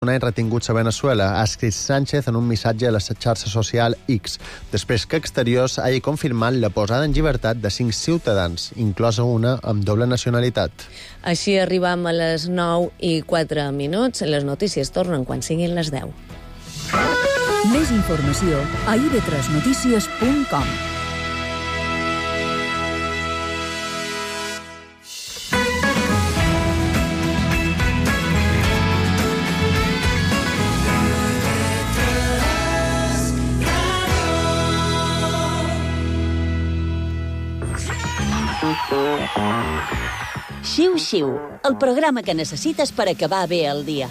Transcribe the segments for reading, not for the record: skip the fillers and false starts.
personatges retinguts a Venezuela, ha escrit Sánchez en un missatge a la xarxa social X, després que Exteriors hagi confirmat la posada en llibertat de 5 ciutadans, inclosa una amb doble nacionalitat. Així arribam a les 9:04. Les notícies tornen quan siguin les 10. Més informació a ib3notícies.com. Xiu-xiu, el programa que necessites per acabar bé el dia.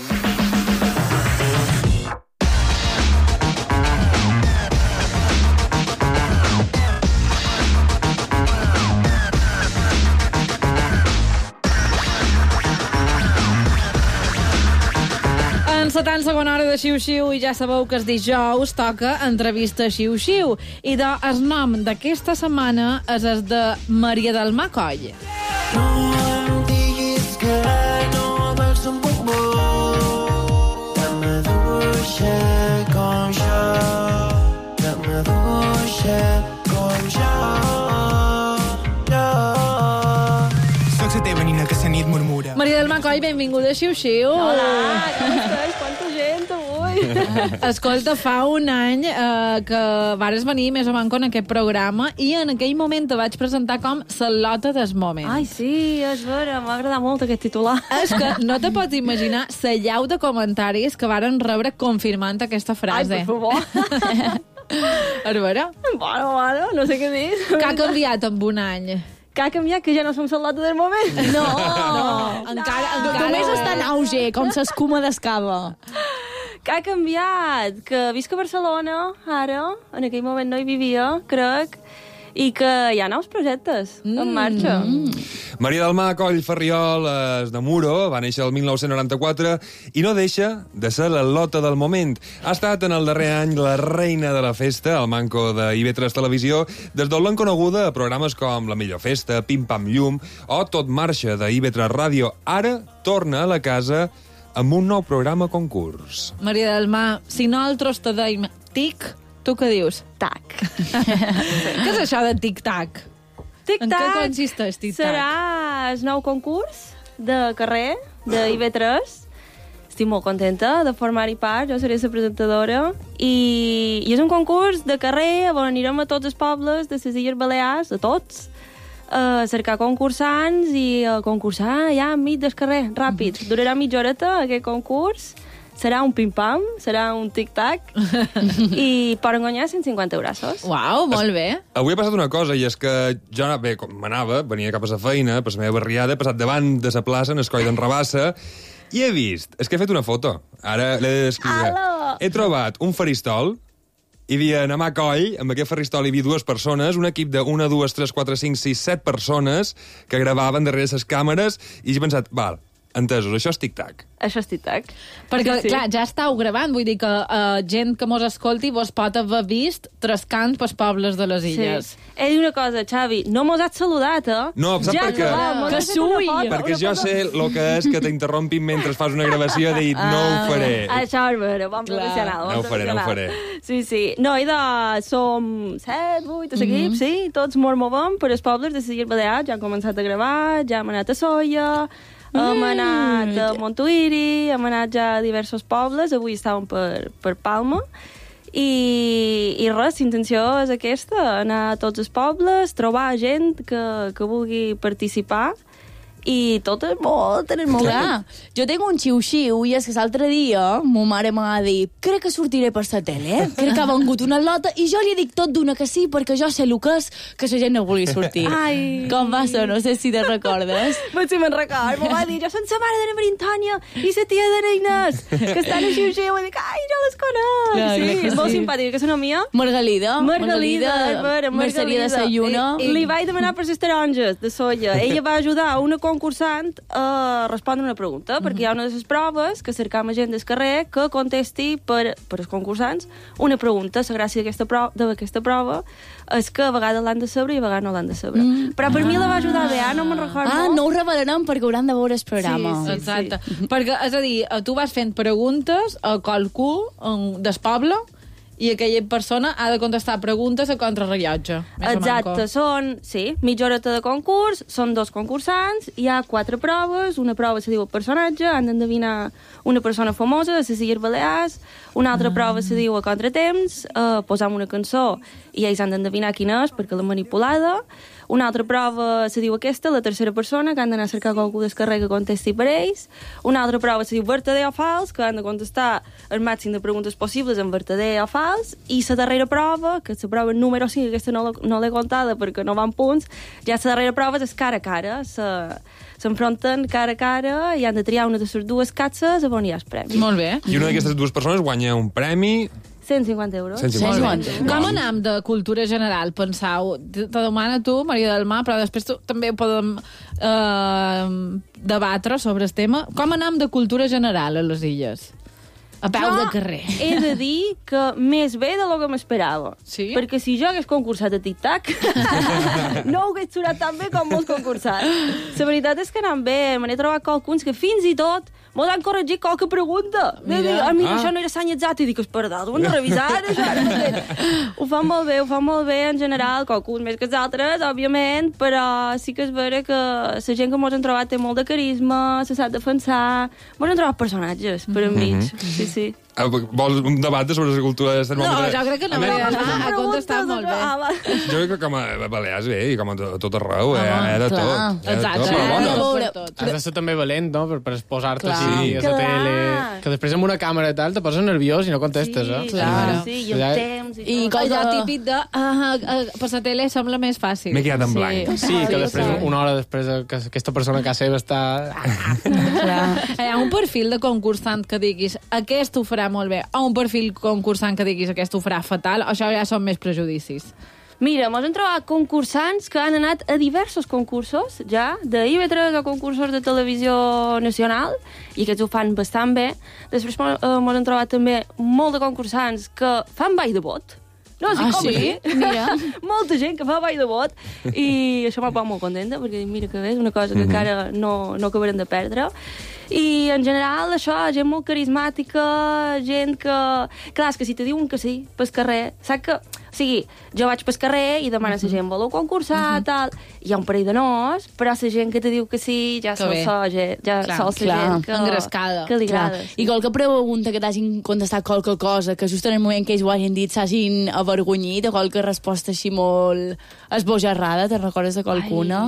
Encetant segona hora de Xiu-Xiu i ja sabeu que els dijous toca entrevista Xiu-Xiu i el nom d'aquesta setmana és el de Maria del Mar Coll. No em diguis que no vols un bombó tan maduixa com jo, tan maduixa com jo. Soc la teva nina que la nit murmura. Maria del Mar Coll, benvinguda a Xiu-Xiu. Hola, com estàs? Quanta gent avui. Escolta, fa un any que vares venir més o manco en aquest programa i en aquell moment te vaig presentar com la Lota del moment. Ai, sí, és vera, m'ha agradat molt aquest titular. És que no te pots imaginar la llau de comentaris que varen rebre confirmant aquesta frase. Ai, per favor. És vera? Bueno, no sé què dir. Que ha canviat en un any? Que ha canviat, que ja no som la Lota del moment. No, encara... Només està en auge, com s'escuma d'escava. Que ha canviat, que visc a Barcelona, ara, en aquell moment no hi vivia, crec, i que hi ha nous projectes en marxa. Maria del Mar Coll Ferriol és de Muro, va néixer el 1994 i no deixa de ser la Lota del moment. Ha estat en el darrer any la reina de la festa, al manco de IB3 Televisió, des d'on l'han coneguda a programes com La Millor Festa, Pim Pam Llum o Tot Marxa de IB3 Ràdio. Ara torna a la casa amb un nou programa concurs. Maria del Mar, si nosaltres te deim tic, tu què dius? Tac. Què és això de tic-tac? Tic-tac. En què consisteix tic-tac? Serà el nou concurs de carrer de IB3. Estic molt contenta de formar-hi part, jo seré la presentadora. I és un concurs de carrer on anirem a tots els pobles de les Illes Balears, a tots, a cercar concursants i a concursar ja enmig del carrer, ràpid. Durarà mitja horeta aquest concurs. Serà un pim-pam, serà un tic-tac i poden guanyar 150 €. Uau, molt bé. Avui ha passat una cosa, i és que jo, bé, com m'anava, venia cap a la feina, per la meva barriada, he passat davant de la plaça, en el coll d'en Rabassa, i he vist, és que he fet una foto, ara l'he de descriure. He trobat un faristol, hi havia a mà coll, amb aquest faristol hi havia 2 persones, un equip de 1, 2, 3, 4, 5, 6, 7 persones que gravaven darrere les càmeres, i he pensat, val, entesos, això és tic-tac. Això és tic-tac. Perquè, Sí. clar, ja estàu gravant, vull dir que gent que mos escolti vos pot haver vist trescant pels pobles de les illes. Sí. He dit una cosa, Xavi, no mos has saludat, eh? No, saps per què? Que sui! Perquè jo sé el que és que t'interrompin mentre fas una gravació, he dit, no ho faré. Això és vera, bon professional. No ho faré, no ho faré. Sí, sí. No, i som 7, 8 equips, sí, tots molt movem per els pobles de les Illes Balears, ja hem començat a gravar, ja hem anat a Soia, hem anat a Montuïri, hem anat ja a diversos pobles, avui estàvem per Palma, i res, l'intenció és aquesta, anar a tots els pobles, trobar gent que vulgui participar, i tot és molt Clar, jo tinc un xiu-xiu i és que l'altre dia ma mare m'ha dit crec que sortiré per la tele, crec que ha vengut una lota i jo li dic tot d'una que sí perquè jo sé el que és que la gent no vulgui sortir. Ai. Com va ser? No sé si te recordes. Pues si me'n record, m'ho va dir, jo soc la mare de la Maria Antònia i la tia de l'Inés, que estan a Xiu-Xiu, i dic, ai, jo les conec. Clar, Sí, és molt sí. simpàtica, que és una mia. Margalida, Margalida, Merceria de Sayuna. Li vaig demanar per les taronges de soia. Ella va ajudar a una concursant a respondre una pregunta, perquè hi ha una de les proves que cercam gent del carrer que contesti per els concursants una pregunta. La gràcia d'aquesta prova és que a vegades l'han de saber i a vegades no l'han de saber. Però per mi la va ajudar bé, no me'n recordo. No ho revelarem perquè hauran de veure el programa. Sí. Exacte. Perquè, és a dir, tu vas fent preguntes a qualcú del poble i aquella persona ha de contestar preguntes a contrarrellotge. Exacte, són, mitja horeta de concurs, són 2 concursants, hi ha 4 proves, una prova se diu el personatge, han d'endevinar una persona famosa, a les Illes Balears, una altra prova se diu a contratemps, posam una cançó i ells han d'endevinar quina és, perquè l'ha manipulada. Una altra prova se diu aquesta, la tercera persona, que han d'anar a cercar qualcú del carrer que contesti per ells. Una altra prova se diu vertader o fals, que han de contestar el màxim de preguntes possibles en vertader o fals. I la darrera prova, que és la prova número 5, aquesta no l'he contada perquè no van punts, ja la darrera prova és cara a cara. S'enfronten cara a cara i han de triar una de les 2 catxes a on hi ha el premi. Molt bé. I una d'aquestes 2 persones guanya un premi... 150 euros. 150 euros. Com anem de cultura general, pensau? Te demana tu, Maria del Mar, però després també podem debatre sobre el tema. Com anem de cultura general a les illes? A peu de carrer. He de dir que més bé de lo que m'esperava. Sí? Perquè si jo hagués concursat a Tic-Tac, no ho hagués sonat tan bé com molts concursats. La veritat és que anant bé. Me n'he trobat qualcuns que fins i tot mos han corregit qualque pregunta. Mira, això no era l'any exacte. I dic, espera, ho hem de revisar, això. Ho fan molt bé en general, qualcuns més que els altres, òbviament, però sí que és vera que la gent que mos han trobat té molt de carisma, se sap defensar, mos han trobat personatges per enmig. Sí. Vols un debat sobre la cultura de termòmetre? No, jo crec que no ha contestat molt bé. Jo crec que com a Balears bé, i com a tot arreu, de tot. Exacte. Has de ser també valent, no?, per exposar-te així a la tele. Que després amb una càmera i tal te poses nerviós i no contestes, eh? Clar. Sí, i el temps i tot. I allò típic de per la tele sembla més fàcil. M'he quedat en blanc. Sí, que després, una hora després, que aquesta persona a casa seva està... Hi ha un perfil de concursant que diguis aquest ho farà molt bé, o un perfil concursant que diguis aquest ho farà fatal, això ja són més prejudicis. Mira, mos hem trobat concursants que han anat a diversos concursos, ja, d'IV3 a concursos de televisió nacional, i aquests ho fan bastant bé. Després mos hem trobat també molt de concursants que fan ball de bot. No, sí? Mira. Molta gent que fa ball de bot, i això m'ha posat molt contenta, perquè mira que bé, és una cosa que encara no acabarem de perdre. I en general això, gent molt carismàtica, gent que... Clar, és que si te diuen que sí, pel carrer, saps que... O sigui, jo vaig pel carrer i demana la gent, voleu concursar, tal... Hi ha un parell de nos, però la gent que te diu que sí, ja sol ser gent que... Engrescada. Que li agrada. I qualque pregunta que t'hagin contestat qualque cosa, que just en el moment que ells ho hagin dit s'hagin avergonyit, o qualque resposta així molt esbojarrada, te'n recordes de qualcuna?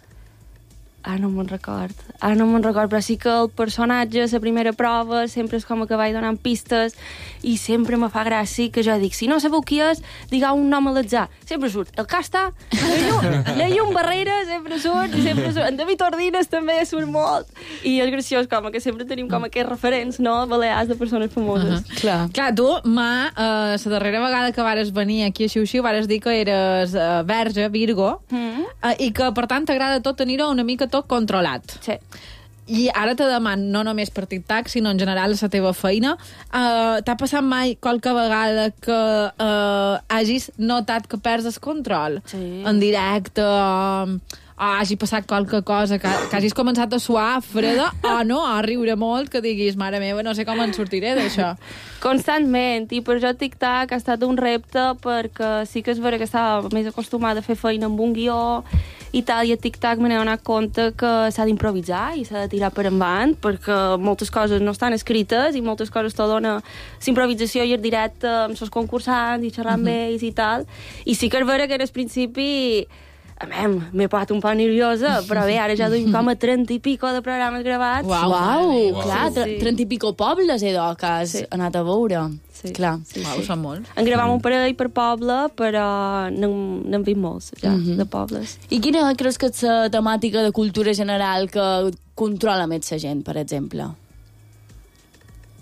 No me'n record, però sí que el personatge, la primera prova, sempre és com que vaig donant pistes i sempre me fa gràcia que jo dic, si no sabeu qui és, digueu un nom a l'atzar. Sempre surt el Casta, la Llum Barrera, sempre surt, en David Ordines també surt molt, i és graciós com que sempre tenim com aquests referents, no?, balears de persones famoses. Clar, tu, la darrera vegada que vares venir aquí a Xiu-Xiu vares dir que eres verge, Virgo, i que, per tant, t'agrada tot tenir-ho una mica tot controlat. Sí. I ara te deman, no només per TikTok, sinó en general la teva feina. T'ha passat mai qualque vegada que hagis notat que perds el control? Sí. En directe, hagi passat qualque cosa, que hagis començat a suar freda, a riure molt, que diguis, mare meva, no sé com en sortiré d'això. Constantment, i per això TikTok ha estat un repte, perquè sí que és vera que estava més acostumada a fer feina amb un guió i tal, i a TikTok me n'he donat compte que s'ha d'improvisar i s'ha de tirar per endavant, perquè moltes coses no estan escrites i moltes coses te dona l'improvisació i el directe amb els concursants i xerrar amb ells i tal. I sí que és vera que en el principi m'he posat un poc nerviosa, però bé, ara ja duim com a 30 i pico de programes gravats. Uau, clar, 30 i pico pobles, que has anat a veure. Sí. Clar. Uau, són molts. En gravam un parell per poble, però n'hem vist molts, ja, de pobles. I quina creus que és la temàtica de cultura general que controla més la gent, per exemple?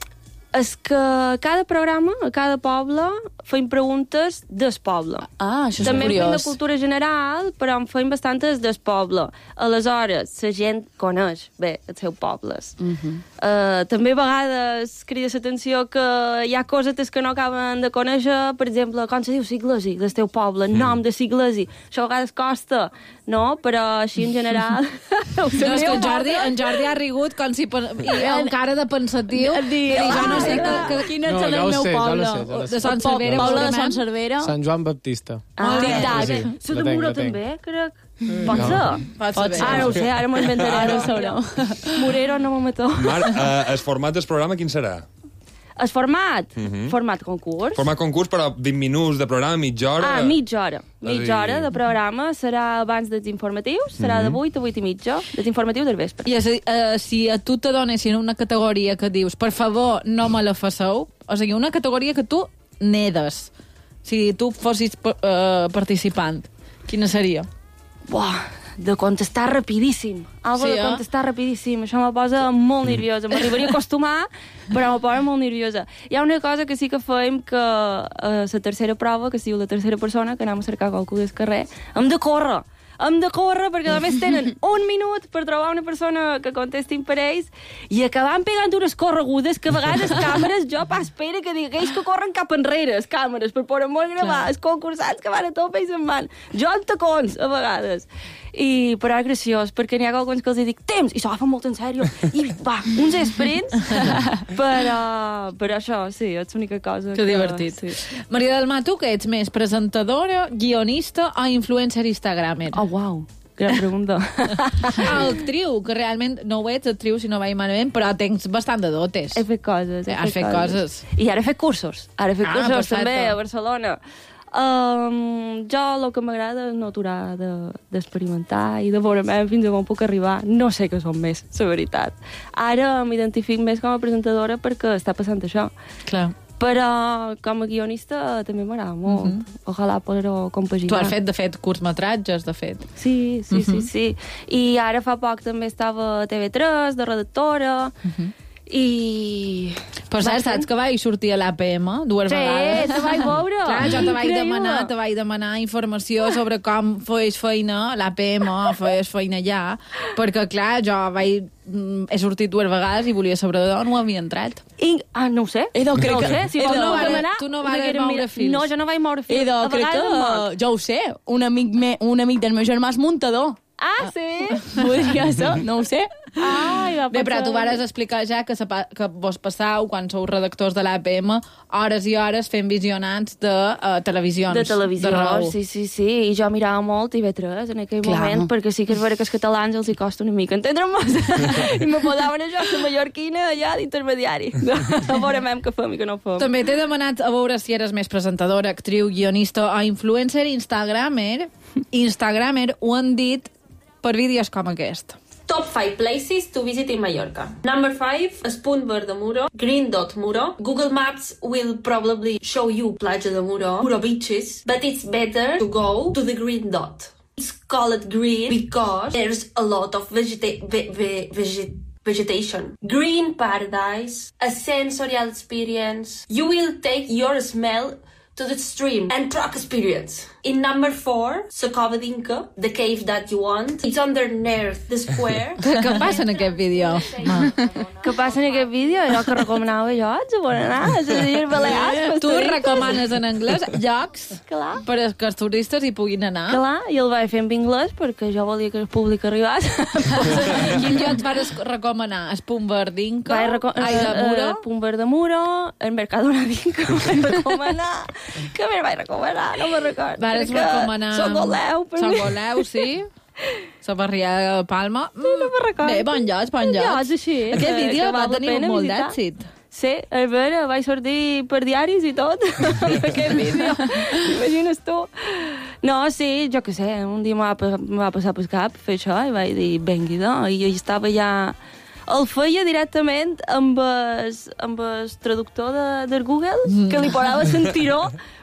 És que cada programa, a cada poble, feim preguntes del poble. Això és També curiós. fem de cultura general, però en feim bastantes del poble. Aleshores, la gent coneix bé els seus pobles. També a vegades crida l'atenció que hi ha cosetes que no acaben de conèixer, per exemple, com se diu Siglesi, del teu poble, nom de Siglesi. Això a vegades costa, no? Però així en general... No, és que en Jordi ha rigut com si... I amb cara de pensatiu. Jo no sé quin és el meu poble. De Son Cervera. Poble de Son Cervera. Sant Joan Baptista. Tic-tac. Su de Muro també, crec. Pot ser? No ho sé, ara m'ho inventaré. Ara ho sabreu. Morero no m'ho meto. Mar, el format del programa quin serà? El format? Format concurs. Format concurs, però 20 minuts de programa, mitja hora... Mitja hora. Mitja hora de programa serà abans dels informatius, serà de 8 a 8 i mitja, dels informatius del vespre. I si a tu te donessin una categoria que dius, per favor, no me la fasseu, o sigui, una categoria que tu nedes, si tu fossis participant, quina seria? Buah, de contestar rapidíssim. Sí, de contestar rapidíssim. Això me posa molt nerviosa. M'arribaria a acostumar, però me posa molt nerviosa. Hi ha una cosa que sí que fem, que la tercera prova, que es diu la tercera persona, que anem a cercar qualcú del carrer, hem de córrer. Hem de córrer perquè a més tenen un minut per trobar una persona que contestin per ells i acabant pegant unes corregudes que a vegades càmeres jo espera que digueix que corren cap enrere les càmeres per poder molt gravar els concursants que van a tope i se'n van. Jo en tacons a vegades. Però és graciós perquè n'hi ha alguns que els dic temps i s'ho agafen molt en sèrio i va, uns sprints però això, sí, és l'única cosa que divertit. Sí. Maria del Mar, tu que ets més presentadora, guionista o influencer instagramer? Uau, gran pregunta. Actriu, que realment no ho ets actriu si no vaig malament, però tens bastant de dotes. He fet coses. Has fet coses. I ara he fet cursos. Perfecte. També a Barcelona. Jo el que m'agrada és no aturar d'experimentar i de veure fins a on puc arribar. No sé què són més, la veritat. Ara m'identifico més com a presentadora perquè està passant això. Clar. Però com a guionista també m'agrada molt. Ojalà poder-ho compaginar. Tu has fet, de fet, curtmetratges, de fet. Sí. I ara fa poc també estava a TV3, de redactora, i... Però saps que vaig sortir a l'APM dues vegades? Sí, te vaig veure. Clar, jo te vaig demanar informació sobre com feies feina a l'APM, feies feina allà, perquè, clar, jo he sortit dues vegades i volia saber d'on ho havia entrat. No ho sé. Si tu no vas moure fils. No, jo no vaig moure fils. Crec que, jo ho sé, un amic del meu germà és muntador. Ah, sí? Podria ser, no ho sé. Bé, però tu vares explicar ja que vos passau, quan sou redactors de l'APM, hores i hores fent visionants de televisions. De televisió, sí. I jo mirava molt TV3 en aquell moment, perquè sí que és vera que els catalans els hi costa una mica entendre-me. I me posaven això, la mallorquina, allà d'intermediari. A veure què fem i què no fem. També t'he demanat a veure si eres més presentadora, actriu, guionista o influencer, instagramer. Instagramer ho han dit per vídeos com aquest. Top 5 places to visit in Mallorca. Number 5, Punt Verd de Muro, Green Dot Muro. Google Maps will probably show you Platja de Muro, Muro beaches, but it's better to go to the Green Dot. It's called green because there's a lot of vegetation. Green paradise, a sensorial experience. You will take your smell to the stream and truck experience. In number 4, la Cova d'Inca, the cave that you want. It's underneath the square. Què passa en aquest vídeo? Què passa en aquest vídeo? Allò que recomanava jo, a on anar, a les Illes Balears. Tu recomanes en anglès llocs perquè els turistes hi puguin anar. Clar, i el vaig fer en anglès perquè jo volia que el públic arribés. Quin lloc vas recomanar? El Punt Verd d'Inca? Punt Verd de Muro, el Mercadona d'Inca, vaig recomanar. Què més vaig recomanar? No me'n recordo. Vares recomanar... Sogoleu, per mi. Sogoleu, sí. La barriada de Palma. Sí, no me'n recordo. Bé, bon llocs. Així. Aquest vídeo va tenir molt d'èxit. Sí, és vera, vaig sortir per diaris i tot, aquest vídeo. Imagines tu? No, sí, jo què sé, un dia m'ha passat pel cap fer això i vaig dir, benguida, i jo estava ja... El feia directament amb el traductor del Google, que li posava sentiró,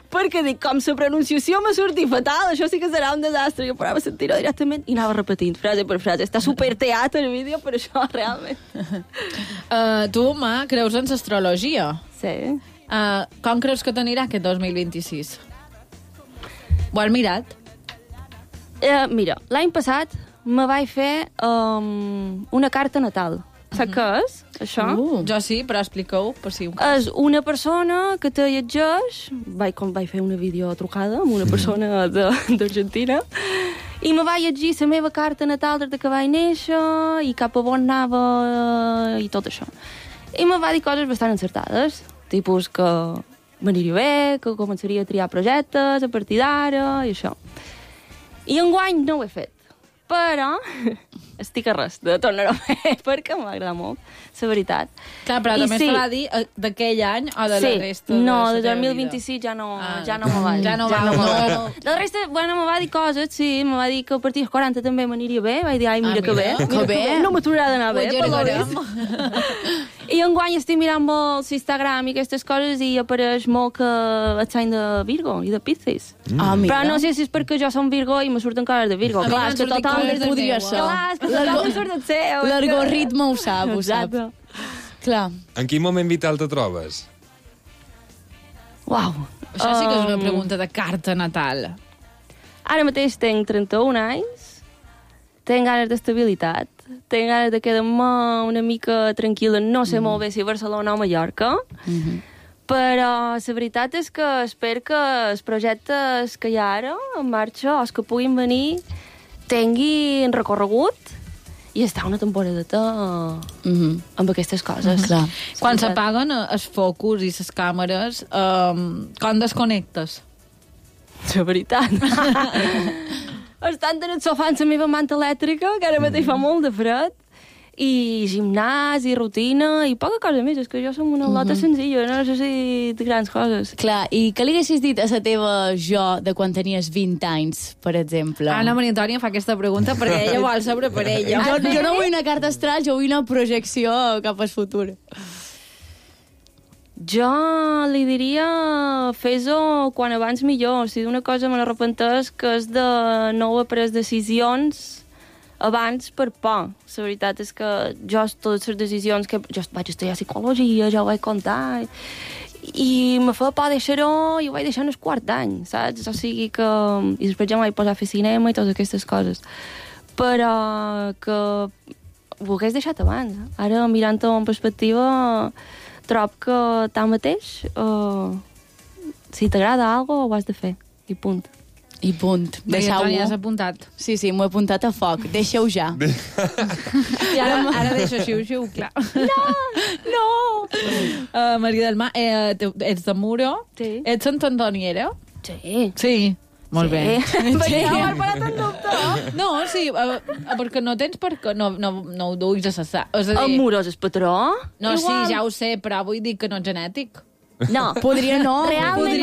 perquè dic, com la pronunciació m'ha sortit fatal, això sí que serà un desastre. Jo parava a sentir-ho directament i anava repetint frase per frase. Està superteatre el vídeo per això, realment. Tu, Ma, creus en l'astrologia? Sí. Com creus que t'anirà aquest 2026? Ho has mirat? Mira, l'any passat me vaig fer una carta natal. Saps què és, això? Jo sí, però expliqueu per si un cas. És una persona que te llegeix, vaig fer una videotrucada amb una persona d'Argentina, i me va llegir la meva carta natal des que vaig néixer i cap a on anava i tot això. I me va dir coses bastant encertades, tipus que m'aniria bé, que començaria a triar projectes a partir d'ara i això. I enguany no ho he fet, però estic a res de tornar-ho a fer perquè m'agrada molt, la veritat. Clar, però també se va dir d'aquell any o de la resta de no, la de 2026 ja no me va dir. Ja no va. De la resta, bueno, me va dir coses, sí, me va dir que a partir dels 40 també m'aniria bé, vaig dir, ai, mira que bé. Que bé. No m'aturarà d'anar bé, per l'hora. I enguany estic mirant molt l'Instagram i aquestes coses i apareix molt que et sign de Virgo i de Piscis. Però no sé si és perquè jo som Virgo i me surten coses de Virgo. Clar, és que tothom podria ser. L'algoritme ho sap, ho sap. Clar. En quin moment vital te trobes? Uau. Això sí que és una pregunta de carta natal. Ara mateix tenc 31 anys, tenc ganes d'estabilitat, tenc ganes de quedar-me una mica tranquil·la, no sé molt bé si a Barcelona o Mallorca, però la veritat és que espero que els projectes que hi ha ara en marxa o els que puguin venir tinguin recorregut i estar una temporadeta amb aquestes coses. Quan s'apaguen els focus i les càmeres, com desconnectes? La veritat. Estan en el sofà amb la meva manta elèctrica, que ara mateix fa molt de fred, i gimnàs, i rutina, i poca cosa més. És que jo som una lota senzilla, no necessito grans coses. Clar, i què li haguessis dit a la teva jo de quan tenies 20 anys, per exemple? Ana Maria Antònia fa aquesta pregunta perquè ella vol saber per ella. Jo no vull una carta astral, jo vull una projecció cap al futur. Jo li diria fes-ho quan abans millor. Si d'una cosa me n'arrepenteix que és de no haver pres decisions abans per por. La veritat és que jo totes les decisions que... Jo vaig estudiar psicologia, ja ho vaig contar, i me fa por deixar-ho i ho vaig deixar en el quart any, saps? O sigui que... I després ja em vaig posar a fer cinema i totes aquestes coses. Però que ho hagués deixat abans. Ara, mirant-ho en perspectiva, trob que tanmateix, si t'agrada alguna cosa, ho has de fer. I punt. I punt. Deixeu-ho. Has apuntat. Sí, m'ho he apuntat a foc. Deixeu ja. I ara deixo xiu-xiu, clar. No! Maria del Mar, ets de Muro? Sí. Ets Sant Antoniera? Sí. Sí. Molt bé. Perquè no m'has parat en dubte. No, sí, perquè no tens no ho duis a cessar. El Muro és el patró? No, sí, ja ho sé, però vull dir que no és genètic. No. Podria no. Realment,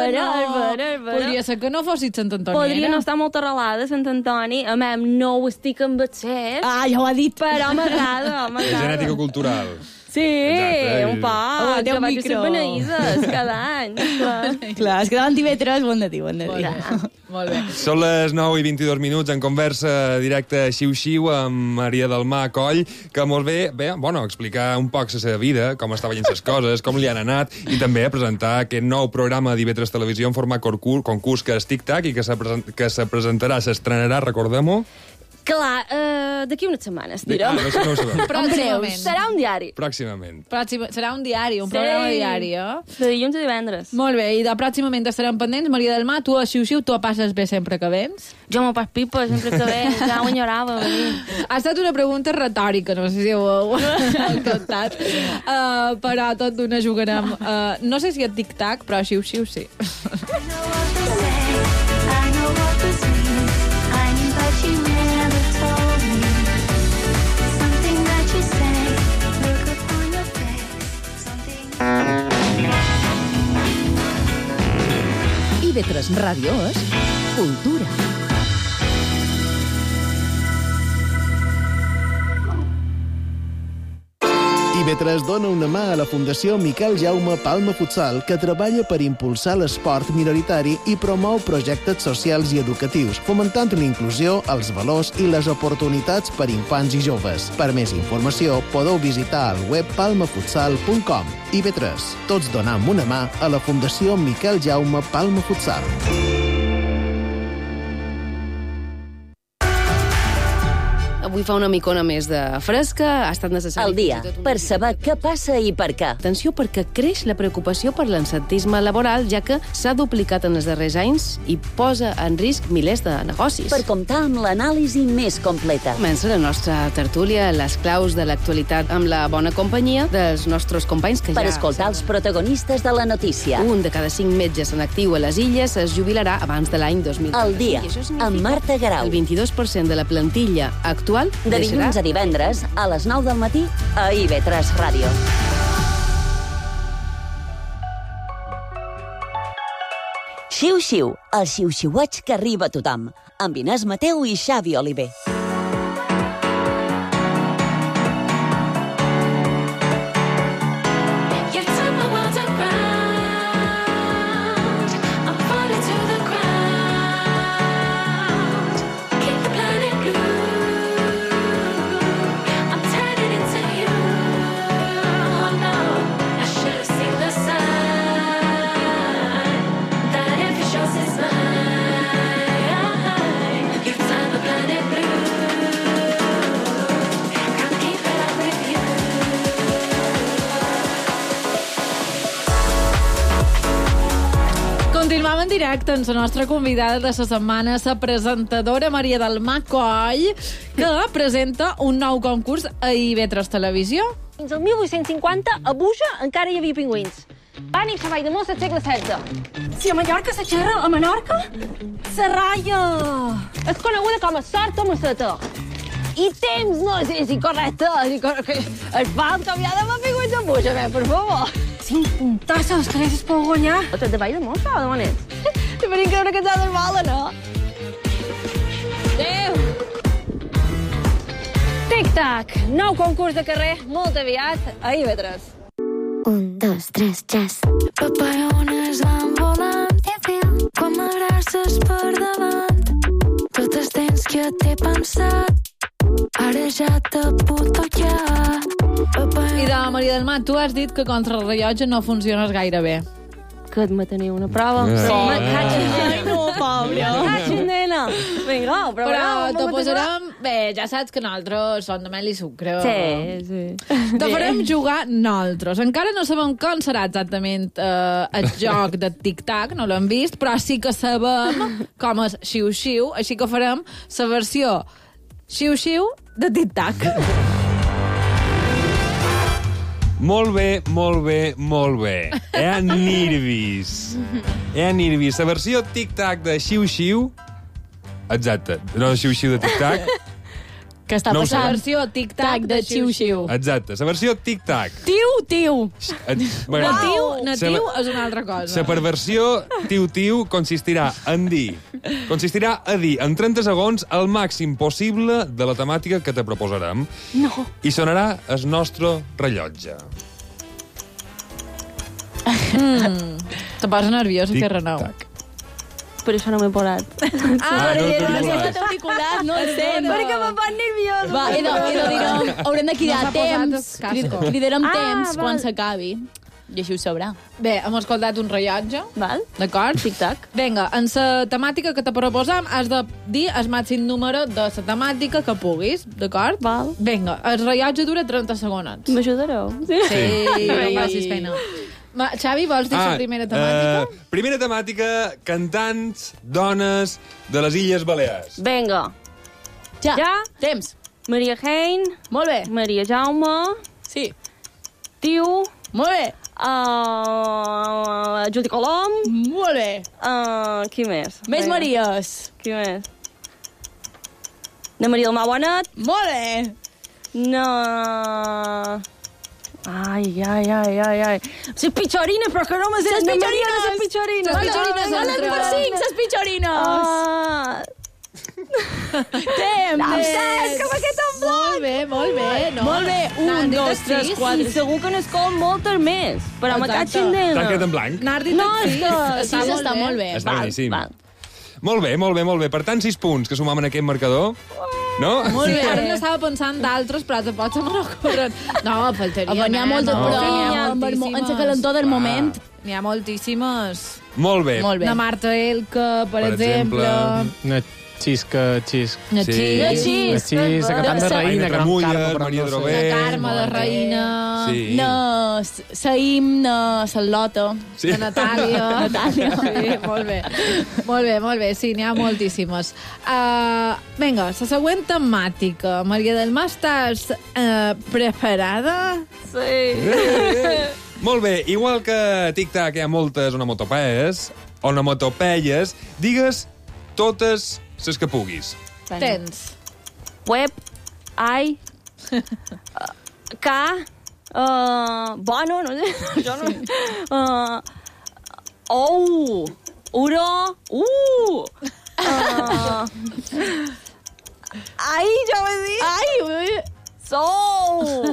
podria ser que no fossis Sant Antoni. Podria no estar molt arrelada a Sant Antoni. A mi no ho estic amb accés. Ja ho ha dit. Però m'agrada. És genètico-cultural. Sí, un poc. Que vaig a ser beneïdes cada any. Clar, és que davant TV3 ho hem de dir. Molt bé. Són les 9:22 en conversa directa xiu-xiu amb Maria del Mar Coll, que molt bé, explicar un poc la seva vida, com està veient les coses, com li han anat, i també presentar aquest nou programa d'IV3 Televisió en format concurs que és Tic-Tac i que se presentarà, s'estrenarà, recordem-ho? Clar, d'aquí unes setmanes, direm. No ho sabem. Pròximament. Serà un diari. Pròximament. Serà un diari, un programa diari, De dilluns a divendres. Molt bé, i de pròximament estarem pendents. Maria del Mar, tu a Xiu-Xiu, tu passes bé sempre que vens? Jo m'ho pas pipa, sempre que vens, ja ho enyorava. Ha estat una pregunta retòrica, no sé si ho heu encantat. Però tot d'una jugarem. No sé si a Tic-Tac, però a Xiu-Xiu sí. IB3 Ràdio és Cultura. IB3 dona una mà a la Fundació Miquel Jaume Palma Futsal, que treballa per impulsar l'esport minoritari i promou projectes socials i educatius, fomentant la inclusió, els valors i les oportunitats per infants i joves. Per més informació, podeu visitar el web palmafutsal.com. IB3. Tots donam una mà a la Fundació Miquel Jaume Palma Futsal. Avui fa una micona més de fresca, ha estat necessari... El dia, per saber què passa i per què. Atenció, perquè creix la preocupació per l'absentisme laboral, ja que s'ha duplicat en els darrers anys i posa en risc milers de negocis. Per comptar amb l'anàlisi més completa. Comença la nostra tertúlia, les claus de l'actualitat amb la bona companyia dels nostres companys que per escoltar els protagonistes de la notícia. Un de cada 5 metges en actiu a les Illes es jubilarà abans de l'any 2020. El dia, amb Marta Garau. El 22% de la plantilla actual de dilluns a divendres, a les 9 del matí, a IB3 Ràdio. Xiu-xiu, el xiu-xiueig que arriba a tothom, amb Inés Mateu i Xavi Oliver. Continuem en directe amb la nostra convidada de la setmana, la presentadora Maria del Mar Coll, que presenta un nou concurs a IB3 Televisió. Fins al 1850, a Buja encara hi havia pingüins. Va néixer a Valldemossa al segle XVI. Si a Mallorca se xerra, a Menorca, se ratlla. És coneguda com a sort o maceta. I temps no sé si correcte. Es fan canviar de pingüins a Buja, per favor. 5 puntasses, que és per guanyar. Tu ets de Valldemossa o de on ets? Te faria creure que ets de Mala, no? Adéu! Tic-tac, nou concurs de carrer, molt aviat, a IB3. 1, 2, 3, jazz. Papallones van volant, quan m'abraces per davant. Tot el temps que t'he pensat, ara ja te puc tocar. I de Maria del Mar, tu has dit que contra el rellotge no funciones gaire bé. Que et teniu una prova. Ai, no, Pablo. nena. Vinga, però te posarem... Bé, ja saps que nosaltres som de mel i sucre. Sí. Te farem jugar nosaltres. Encara no sabem com serà exactament el joc de tic-tac, no l'hem vist, però sí que sabem com és xiu-xiu, així que farem la versió xiu-xiu de tic-tac. Molt bé, molt bé, molt bé. Nervis. Nervis. La versió tic-tac de xiu-xiu... Exacte. No de xiu-xiu de tic-tac. Que està no passant. La versió tic-tac de xiu-xiu. Exacte. La versió tic-tac. Tiu. Bueno, natiu és una altra cosa. La perversió tiu-tiu consistirà a dir en 30 segons el màxim possible de la temàtica que te proposarem. No. I sonarà el nostre rellotge. Te posa nerviós i té renou. Per això no m'he posat. No el sent. Perquè me pot nerviós. Va, haurem de cridar temps. Cridarem temps quan s'acabi. I així ho sabrà. Bé, hem escoltat un rellotge. Val. D'acord? Tic-tac. Vinga, en la temàtica que te proposam has de dir el màxim número de la temàtica que puguis, d'acord? Val. Vinga, el rellotge dura 30 segons. M'ajudareu? Sí. No facis pena. Xavi, vols dir la primera temàtica? Primera temàtica, cantants, dones de les Illes Balears. Vinga. Ja. Temps. Maria Hein. Molt bé. Maria Jaume. Sí. Tiu. Molt bé. Juli Colom. Molt bé. Qui més? Més Maries. Qui més? Na Maria del Mar Bonet. Molt bé. Na... Ai. Se pitxorina, però que no me sé. Ses pitxorines. Les pitxorines. Volen per 5, ses pitxorines. Temps! Com aquest en blanc! Molt bé. No? Molt bé, 1, 2, 3, 4... I segur que n'escolen moltes més, però me catxin de... T'ha quedat en blanc? No, és que... Sí, està molt bé. Està boníssim. Molt bé. Per tant, 6 punts que sumam en aquest marcador. No? Molt bé. Ara no estava pensant d'altres, però tampoc se me n'ocorren. No, faltaria. N'hi ha moltes, però en la calentor del moment... N'hi ha moltíssimes. Molt bé. La Marta Elka, per exemple. Una xisca. Una xisca, cantant de Reina, que no Carme, Maria Drové. La Carme de Reina. Sí. La himna, la Lota. Sí. La Natàlia. Sí, molt bé. Sí, n'hi ha moltíssimes. Vinga, la següent temàtica. Maria del Mar, estàs preparada? Sí. Molt bé, igual que a TikTok hi ha moltes onomatopeies, digues totes les que puguis. Tens. Web, ai, ca, bueno, no sé, això no... ou, uro, ai, ja ho he dit. Ai, sou,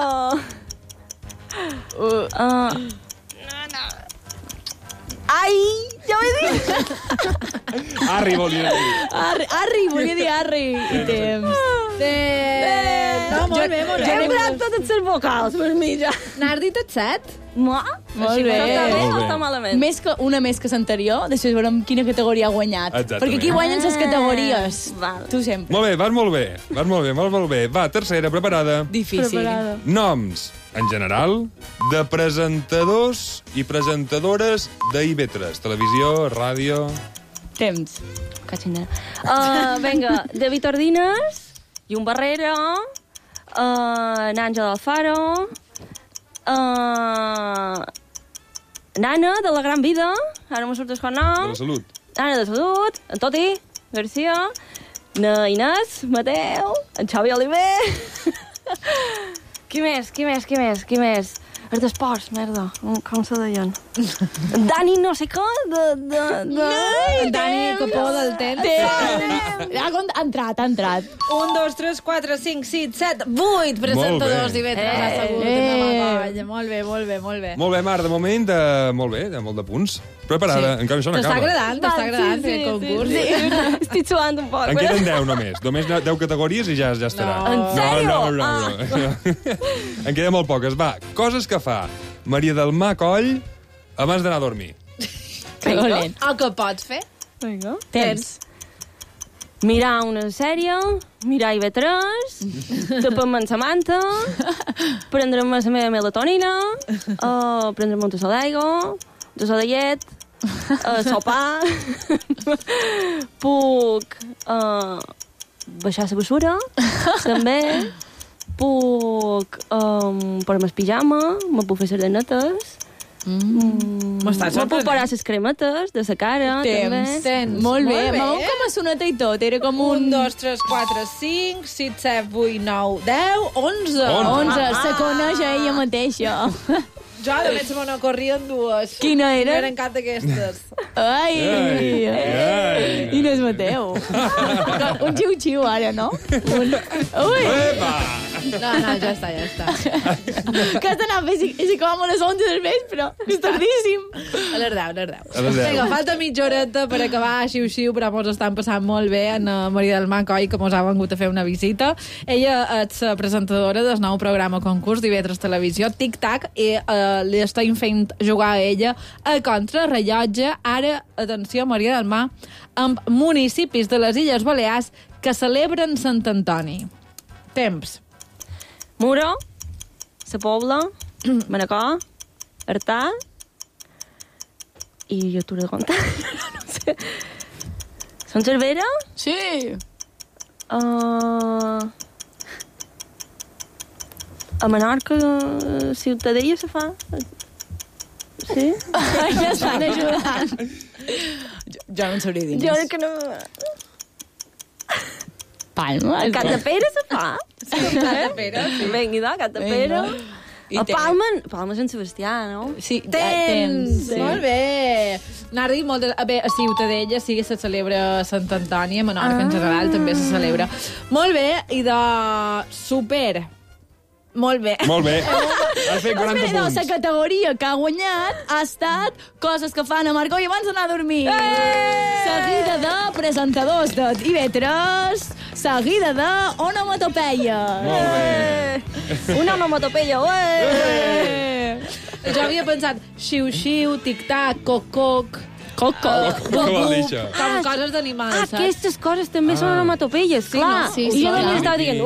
ai, ja ho he dit. Arri, volia dir. Volia dir arri. I temps. No, molt bé. Ja he posat totes les vocals per mi, ja. N'has dit et 7? Molt bé. Està malament. Una més que l'anterior, després veurem quina categoria ha guanyat. Exactament. Perquè aquí guanyen les categories. Tu sempre. Molt bé, vas molt bé. Va, tercera, preparada. Difícil. Noms, en general, de presentadors i presentadores d'IV3. Televisió, ràdio... Temps. Vinga, David Ordines, Llum Barrera, N'Àngel Alfaro, Nana, de la Gran Vida, ara me surt el nom. De la Salut. Nana de Salut, en Toti Garcia, na Inés Mateu, en Xavi Oliver. Qui més? Els d'esports, merda. Com se deien? Dani no sé què, Dani Capó del temps. Ha entrat. 1, 2, 3, 4, 5, 6, 7, 8 presentadors d'IV3 ha assegut en la colla. Molt bé. Molt bé, Mar, de moment, molt de punts. Preparada, encara això no acaba. T'està agradant aquest concurs? Sí, estic suant un poc. En queden 10 només. Només 10 categories i ja estarà. En sèrio? No. En queden molt poques. Va, coses que fa Maria del Mar Coll abans d'anar a dormir. O que pots fer? Temps. Mirar una sèrie, mirar IV3, tapar-me en la manta, prendre'm la meva melatonina, prendre'm un tassó d'aigua, un tassó de llet, sopar, puc baixar la bessura, també, puc posar-me el pijama, me puc fer les netes, me puc parar les cremetes de la cara, també. Molt bé. M'ha com a soneta i tot, era com 1, 2, 3, 4, 5, 6, 7, 8, 9, 10, 11. 11, se coneix a ella mateixa. Jo, de fet, se me n'ocorrien dues. Quina era? No eren cap d'aquestes. Ai! Inés Mateu. Un xiu-xiu, ara, no? Ui! Epa! No, ja està. Que has d'anar a fer si com a les 11 del vespre. És tardíssim. A les 10. Vinga, falta mitja horeta per acabar xiu-xiu, però mos estan passant molt bé en Maria del Mar Coll, que mos ha vengut a fer una visita. Ella és presentadora del nou programa concurs d'IV3 Televisió, Tic-Tac, i li estem fent jugar a ella a contrarrellotge. Ara, atenció, Maria del Mar, amb municipis de les Illes Balears que celebren Sant Antoni. Temps. Muro, La Pobla, Manacor, Artà i jo t'ho he de contar. No sé. Son Cervera? Sí. A Menorca, Ciutadella se fa? Sí? Ai, m'estan ajudant. Jo no en sabria dir més. Jo que no... Palma. El Cat de Pere se fa? Sí, el Cat de Pere. Vinga, Cat de Pere. A Palma Sant Sebastià, no? Sí, Temps! Sí. Molt bé. Nardi, a Ciutadella sí que se celebra Sant Antoni, a Menorca en general també se celebra. Molt bé, i de super... Molt bé. Molt bé. Has fet 40 punts. La categoria que ha guanyat ha estat coses que fan a Marcó i abans d'anar a dormir. Seguida de presentadors de TV3, seguida de onomatopeia. Molt bé. Una onomatopeia, Jo havia pensat xiu-xiu, tic-tac, coc-coc... Coc-coc. Què vol dir això? Com coses d'animals, saps? Aquestes coses també són onomatopeies, clar. Sí, I jo també estava dient...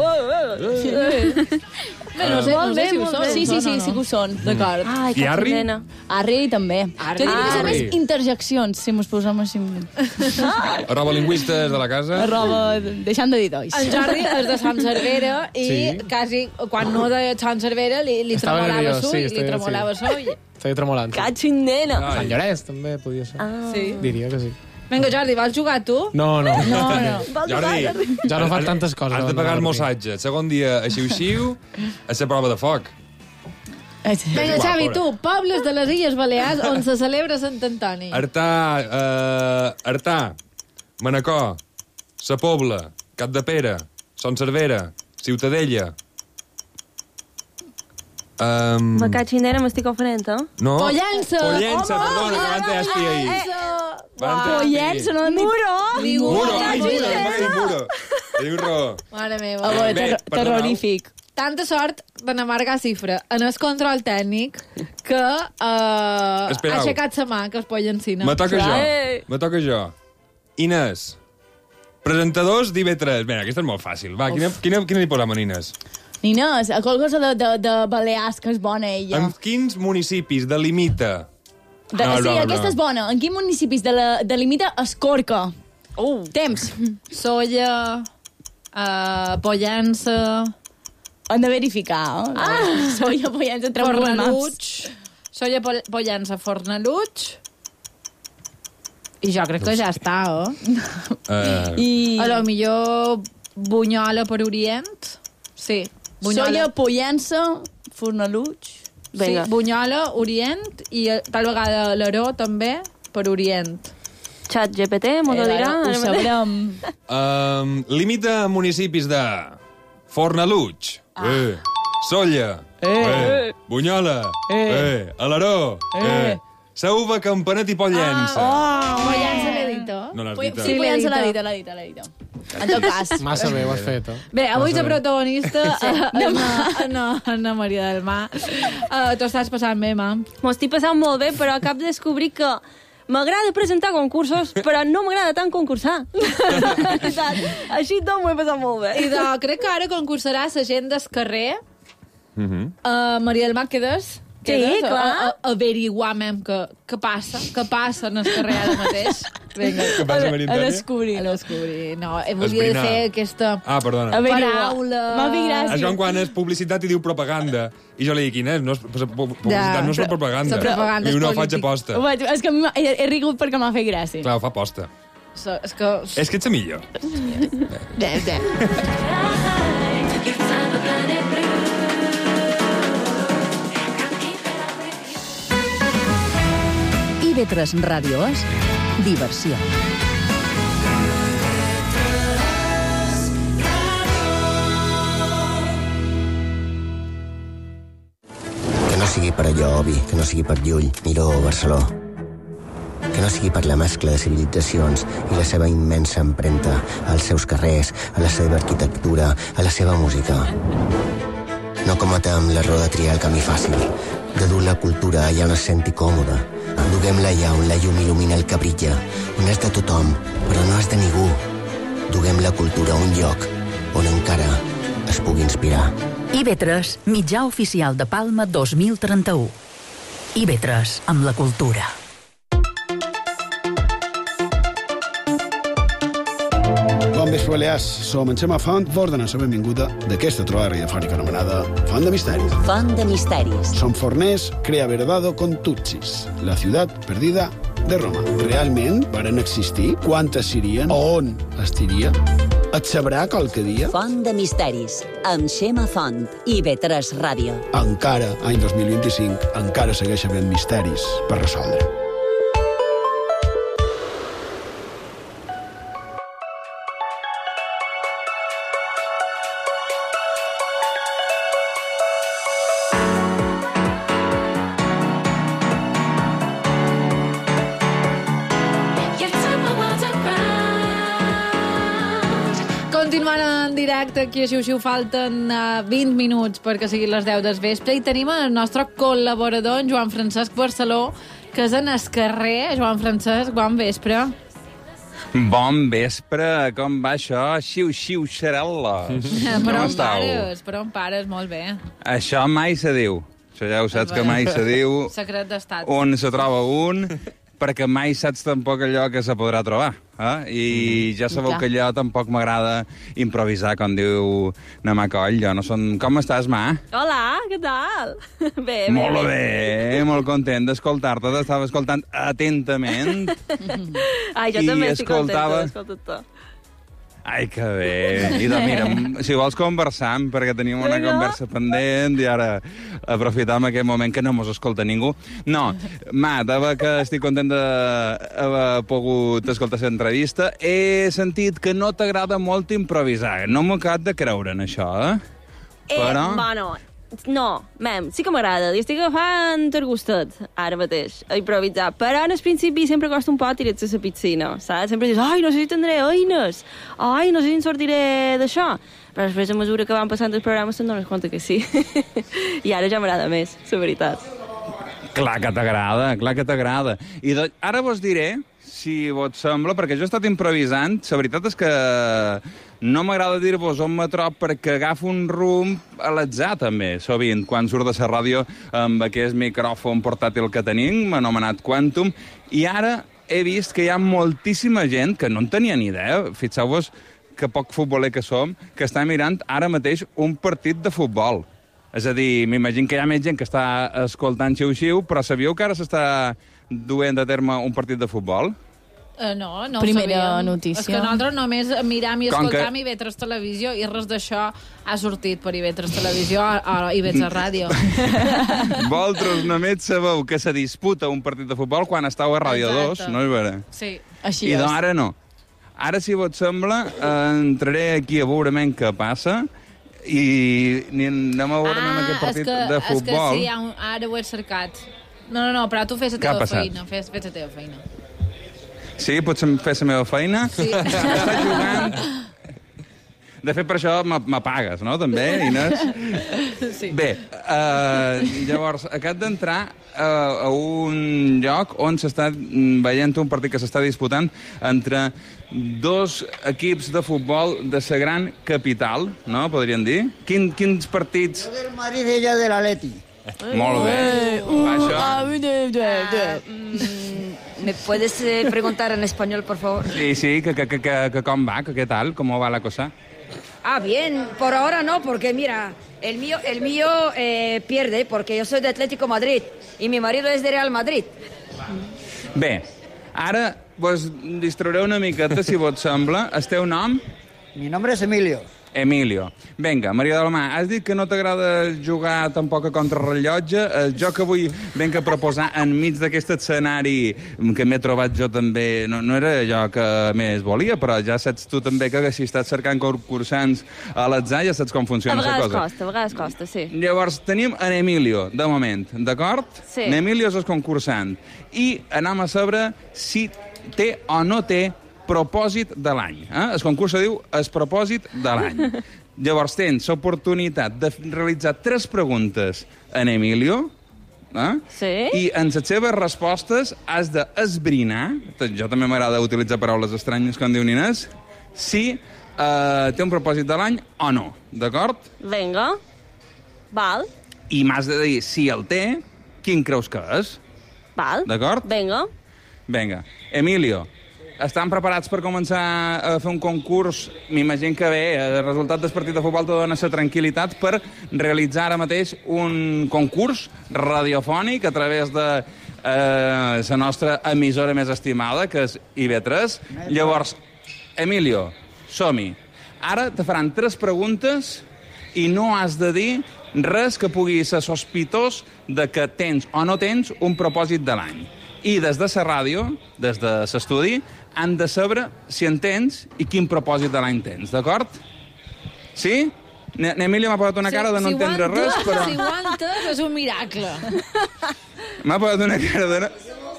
No sé si ho són. Sí que ho són, d'acord. Ai, I Arri? Arri també. Jo diria que són més interjeccions, si mos posem així. Arroba lingüistes de la casa. Arroba... Deixant de dir dois. En Jordi és de Sant Cervera i quasi, quan no de Sant Cervera, li tremolava l'ull, li tremolava l'ull. Estava tremolant. Catxin, nena. Sant Llorenç, també, podia ser. Sí. Diria que sí. Vinga, Jordi, vols jugar tu? No. Jordi, Ja no fa tantes coses. has de pagar el mossatge. Segon dia a xiu-xiu, a la prova de foc. Vinga, Xavi, tu, pobles de les Illes Balears on se celebra Sant Antoni. Artà, Manacor, Sa Pobla, Capdepera, Son Cervera, Ciutadella. La catxinera m'estic oferint, No. Pollença! Perdona, que van tener espia ahí. Pollença, no han dit... Muro. Mare meva. Terrorífic. Tanta sort d'en amargar xifra en el control tècnic que ha Esperau. aixecat la mà que es pollencina. Me toca jo. Inés. Presentadors d'IV3. Mira, aquesta és molt fàcil. Va, quina li posam a Inés? Inés, a cosa de Balears, que és bona ella. En quins municipis delimita... Aquesta és bona. En quins municipis delimita Escorca? Temps. Solla, Pollença... Hem de verificar. Solla, Pollença, Fornaluig. Solla, Pollença, Fornaluig... I jo crec que ja està, I... A lo millor Bunyola per Orient. Sí. Solla, Pollença, Fornaluig... Sí, Bunyola, Orient i tal vegada l'Aró també per Orient. Xat GPT, m'ho dirà. Ho sabrem. Limita municipis de Fornaluig, Solla, Bunyola, Alaró, Sauva, Campanet i Pollença. Pollença l'he dit, No l'has dit. Sí, Pollença l'ha dit. En tot cas. Massa bé, ho has fet, Bé, avui la protagonista Anna Maria del Mar. T'ho estàs passant bé, ma? M'ho estic passant molt bé, però acabo de descobrir que m'agrada presentar concursos, però no m'agrada tant concursar. Així tot m'ho he passat molt bé. I crec que ara concursarà la gent del carrer. Maria del Mar, quedes? Sí, clar. Averiguam què passa en el carrer ara mateix. Vinga, Què passa, Maria Antònia? A descobrir. No, volia fer aquesta perdona. paraula... És com quan és publicitat i diu propaganda. I jo li dic, Inés, publicitat no és propaganda. La propaganda és no polític. faig aposta. És que he rigut perquè m'ha fet gràcia. Clar, ho fa aposta. És que És ets la millor. IB3 Ràdio és diversió. Que no sigui per allò, Obi, que no sigui per Llull, Miró o Barceló. Que no sigui per la mescla de civilitzacions i la seva immensa empremta als seus carrers, a la seva arquitectura, a la seva música. No cometem l'error de triar el camí fàcil, de dur la cultura allà on es senti còmode. Duguem-la allà on la llum il·lumina el que brilla, on és de tothom, però no és de ningú. Duguem la cultura a un lloc on encara es pugui inspirar. IB3, mitjà oficial de Palma 2031. IB3, amb la cultura. Bon vespre, Balears. Som en Xema Font, vos donem la benvinguda d'aquesta trobada radiofònica anomenada Font de Misteris. Font de Misteris. Som forners, crea verdado con Tutsis, la ciutat perdida de Roma. Realment varen existir? Quantes serien? On estiria? Et sabrà qualque dia? Font de misteris, amb Xema Font i IB3 Ràdio. Encara, any 2025, encara segueix havent misteris per resoldre. Continuant en directe, aquí a Xiu-Xiu falten 20 minuts perquè siguin les 10 del vespre i tenim el nostre col·laborador, en Joan Francesc Barceló, que és en el carrer. Joan Francesc, bon vespre. Bon vespre, com va això? Xiu-xiu xarel·la. Per on pares, molt bé. Això mai se diu. Això ja ho saps que mai se diu. Secret d'estat. On se troba un, perquè mai saps tampoc allò que se podrà trobar. I ja sabeu que allò tampoc m'agrada improvisar, com diu na mà coll. Jo no són... Com estàs, Ma? Hola, què tal? Bé. Molt bé, molt content d'escoltar-te. T'estava escoltant atentament. Ai, jo també estic contenta d'escoltar-te. Ai, que bé. I doncs, mira, si vols conversam, perquè tenim una conversa pendent i ara aprofitam aquest moment que no mos escolta ningú. No, Ma, dava que estic content d'haver pogut escoltar aquesta entrevista. He sentit que no t'agrada molt improvisar. No m'ho acabat de creure en això, Però... Bueno, no, sí que m'agrada. Li estic agafant el gustet, ara mateix, a improvisar. Però en el principi sempre costa un poc tirar-se a la piscina, saps? Sempre dius, ai, no sé si tindré eines, ai, no sé si en sortiré d'això. Però després, a mesura que van passant els programes, te'n dones compte que sí. I ara ja m'agrada més, la veritat. Clar que t'agrada. I ara vos diré, si vos sembla, perquè jo he estat improvisant, la veritat és que no m'agrada dir-vos on me trob perquè agafo un rumb a l'atzar, també, sovint, quan surt de la ràdio amb aquest micròfon portàtil que tenim, anomenat Quantum, i ara he vist que hi ha moltíssima gent que no en tenia ni idea, fixeu-vos que poc futboler que som, que està mirant ara mateix un partit de futbol. És a dir, m'imagino que hi ha més gent que està escoltant Xiu-Xiu, però sabíeu que ara s'està duent a terme un partit de futbol? No Primera sabíem. notícia. És que nosaltres només miram i escoltam IB3 Televisió i res d'això ha sortit per IB3 Televisió a IB3 Ràdio. Vosaltres només sabeu que se disputa un partit de futbol quan estàu a Ràdio 2, no és vera? Sí. Així és. I doncs ara no. Ara, si vos sembla, entraré aquí a veure què passa i anem a veure aquest partit de futbol. És que sí, ara ho he cercat. No, però tu fes la teva feina. Fes la teva feina. Sí, pots fer la meva feina? Sí. Estàs jugant... De fet, per això m'apagues, no?, també, Inés? Sí. Bé, llavors, acabo d'entrar a un lloc on s'està veient un partit que s'està disputant entre dos equips de futbol de la gran capital, no?, podríem dir. Quins partits? Del Madrid i ella de l'Atleti. Molt bé. ¿Me puedes preguntar en español, por favor? Sí, que com va, que qué tal, cómo va la cosa. Ah, bien, por ahora no, porque mira, el mío pierde, porque yo soy de Atlético Madrid y mi marido es de Real Madrid. Bé, ara vos distrauré una miqueta, si vos sembla. El teu nom? Mi nombre es Emilio. Emilio. Vinga, Maria del Mar, has dit que no t'agrada jugar tampoc a contrarrellotge. Jo que vull venc a proposar enmig d'aquest escenari que m'he trobat jo també, no era allò que més volia, però ja saps tu també que si estàs cercant concursants a l'atzar ja saps com funciona la cosa. A vegades costa, sí. Llavors, tenim en Emilio, de moment, d'acord? Sí. En Emilio és el concursant. I anem a saber si té o no té propòsit de l'any. El concurs se diu el propòsit de l'any. Llavors tens l'oportunitat de realitzar 3 preguntes en Emilio, sí. I en les seves respostes has d'esbrinar, jo també m'agrada utilitzar paraules estranyes com diu Inés, si té un propòsit de l'any o no, d'acord? Vinga, val. I m'has de dir si el té, quin creus que és? Val. D'acord? Vinga. Emilio, estan preparats per començar a fer un concurs? M'imagino que bé, el resultat del partit de futbol te dona la tranquil·litat per realitzar ara mateix un concurs radiofònic a través de la nostra emissora més estimada, que és IB3. Llavors, Emilio, som-hi. Ara te faran 3 preguntes i no has de dir res que pugui ser sospitós de que tens o no tens un propòsit de l'any. I des de la ràdio, des de l'estudi, han de saber si en tens i quin propòsit de l'any tens, d'acord? Sí? N'Emilio m'ha posat una cara de no entendre res, però... Si aguantes, és un miracle. M'ha posat una cara de...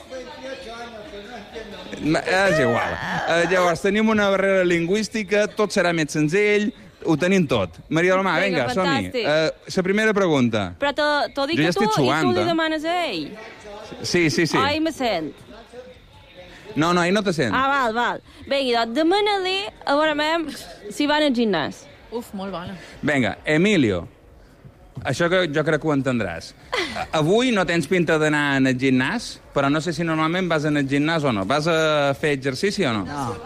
És igual. Llavors, tenim una barrera lingüística, tot serà més senzill, ho tenim tot. Maria del Mar, vinga, som-hi. La primera pregunta. Però t'ho dic a tu i tu li demanes a ell. Sí. Ai, me sent. No, ell no te sent. Val. Vinga, doncs demana-li a veure si van al gimnàs. Uf, molt bona. Vinga, Emilio, això que jo crec que ho entendràs. Avui no tens pinta d'anar al gimnàs, però no sé si normalment vas al gimnàs o no. Vas a fer exercici o no?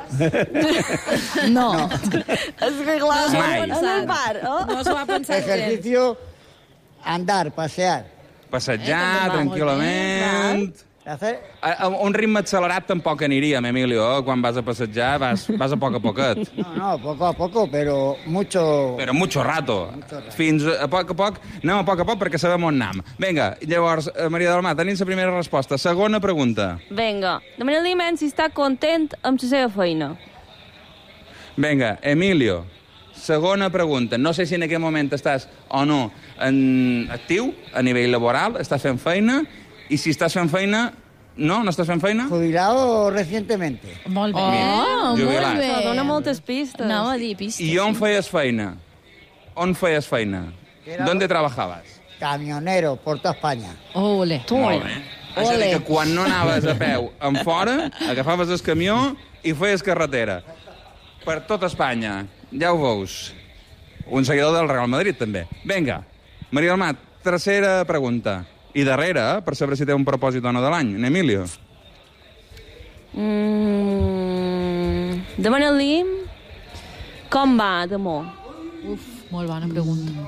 No. És que clar, Mai. en el bar, No s'ho va pensar gens. Ejercicio, andar, pasear. Passejar, tranquil·lament... Hacer... A un ritme accelerat tampoc aniríem, Emilio. Quan vas a passejar vas a poquet. No, poco a poco, pero mucho... Però mucho rato. Fins a poc, anem a poc perquè sabem on anem. Vinga, llavors, Maria del Mar, tenim la primera resposta. Segona pregunta. Vinga, demana-li si està content amb la seva feina. Vinga, Emilio, segona pregunta. No sé si en aquest moment estàs o no actiu a nivell laboral, estàs fent feina, i si estàs fent feina... No estàs fent feina? Jubilado recientemente. Molt bé. Jubilat. Molt bé. Dona moltes pistes. Anava a dir pistes. I on feies feina? ¿Dónde trabajabas? Camionero, por toda España. Ole. Molt bé. És a dir, que quan no anaves a peu en fora, agafaves el camió i feies carretera. Per tot Espanya. Ja ho veus. Un seguidor del Real Madrid, també. Vinga, Maria del Mar, tercera pregunta. I darrere, per saber si té un propòsit o no de l'any. Emilio. Demana-li com va d'amor. Uf, molt bona pregunta.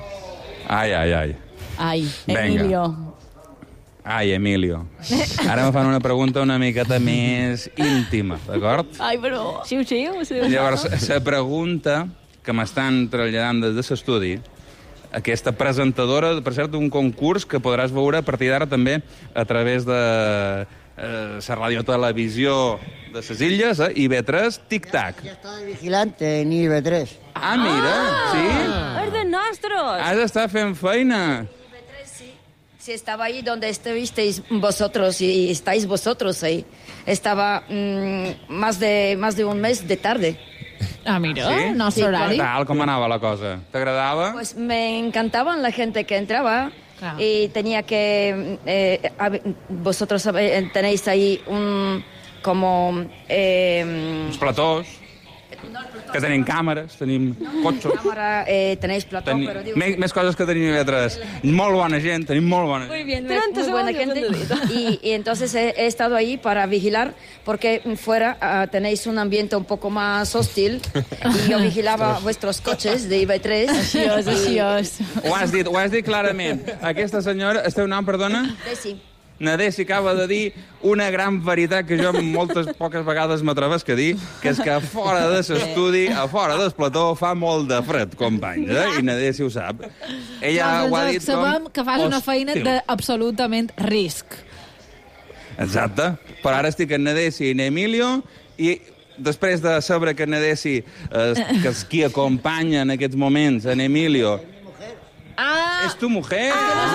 Ai, Emilio. Ai, Emilio. Ara me fan una pregunta una miqueta més íntima, d'acord? Ai, però... Xiu. Llavors, la pregunta que m'estan traslladant des de l'estudi, aquesta presentadora, per cert, d'un concurs que podràs veure a partir d'ara també a través de la radiotelevisió de les Illes, IB3, Tic Tac. Ya está de vigilante en IB3. Ah, mira, sí? És de nostres. Has d'estar fent feina. Sí, estaba ahí donde estuvisteis vosotros y estáis vosotros ahí. Estaba más de un mes de tarde. Ah, mira, ¿Sí? nostre horari. Tal com anava la cosa? T'agradava? Pues me encantaban la gente que entraba y tenía que... vosotros tenéis ahí Uns platós, que tenim càmeres, tenim cotxos. Cámara, tenéis plató, pero digo... Més coses que tenim IB3. Molt bona gent, tenim molt bona gent. Muy bien, muy buena gente. Y entonces he estado ahí para vigilar, porque fuera tenéis un ambiente un poco más hostil, y yo vigilaba vuestros coches de IB3. Així és. Ho has dit clarament. Aquesta senyora, el teu nom, perdona? Desi. Nadesi acaba de dir una gran veritat que jo poques vegades m'atrevesc a dir, que és que a fora de l'estudi, a fora del plató, fa molt de fred, companys, I Nadesi ho sap. Ella ho ha dit com... Sabem que fas una feina d'absolutament risc. Exacte. Però ara estic en Nadesi i en Emilio, i després de saber que Nadesi, que és qui acompanya en aquests moments, en Emilio... És tu mujer?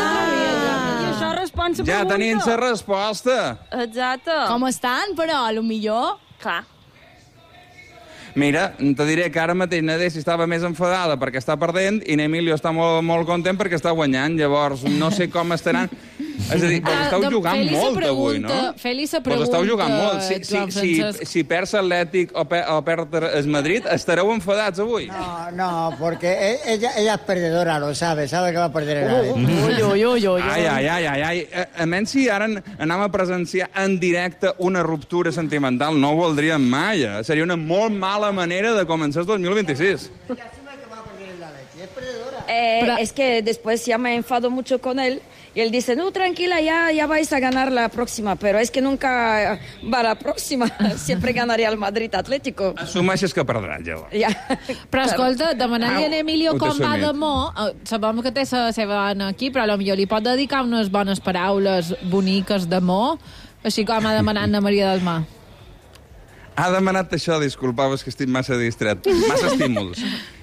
Ja tenim la resposta. Exacte. Com estan, però, a lo millor? Clar. Mira, te diré que ara mateix Nadesi estava més enfadada perquè està perdent i Emilio està molt, molt content perquè està guanyant. Llavors, no sé com estaran... És a dir, vos esteu jugant molt avui, no? Feli-se pregunta, vos esteu jugant molt. Si perds l'Atlètic o perd el Madrid, estareu enfadats avui? No, porque ella es perdedora, lo sabe que va a perder el Atlètic. Ai. A menys si ara anem a presenciar en directe una ruptura sentimental, no ho voldríem mai. Seria una molt mala manera de començar el 2026. Es que después ya me enfado mucho con él Y él dice, no, tranquila, ya vais a ganar la próxima, pero es que nunca va la próxima. Siempre ganaría el Madrid Atlético. Assumeixes que perdràs, llavors. Ja. Però escolta, demanant-li a Emilio ho com va t'assumit. d'amor, sabem que té la seva dona aquí, però potser li pot dedicar unes bones paraules boniques d'amor, així com ha demanat a Maria del Mar. Ha demanat això, disculpeu, és que estic massa distret. Massa estímuls.